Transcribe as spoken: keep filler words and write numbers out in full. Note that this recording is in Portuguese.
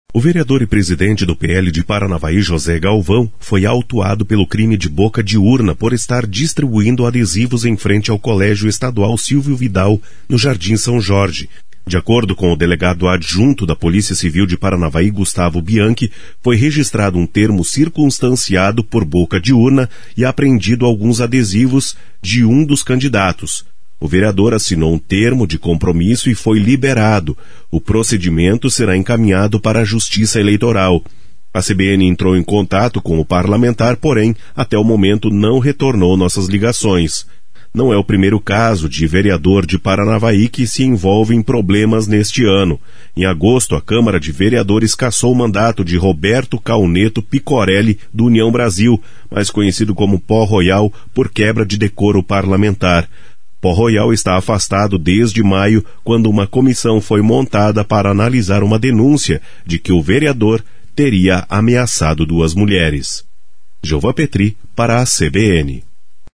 O vereador e presidente do P L de Paranavaí, José Galvão, foi autuado pelo crime de boca de urna por estar distribuindo adesivos em frente ao Colégio Estadual Silvio Vidal, no Jardim São Jorge. De acordo com o delegado adjunto da Polícia Civil de Paranavaí, Gustavo Bianchi, foi registrado um termo circunstanciado por boca de urna e apreendido alguns adesivos de um dos candidatos. O vereador assinou um termo de compromisso e foi liberado. O procedimento será encaminhado para a Justiça Eleitoral. A C B N entrou em contato com o parlamentar, porém, até o momento não retornou nossas ligações. Não é o primeiro caso de vereador de Paranavaí que se envolve em problemas neste ano. Em agosto, a Câmara de Vereadores cassou o mandato de Roberto Cauneto Picorelli, do União Brasil, mais conhecido como Pó Royal, por quebra de decoro parlamentar. Pó Royal está afastado desde maio, quando uma comissão foi montada para analisar uma denúncia de que o vereador teria ameaçado duas mulheres. Jova Petri, para a C B N.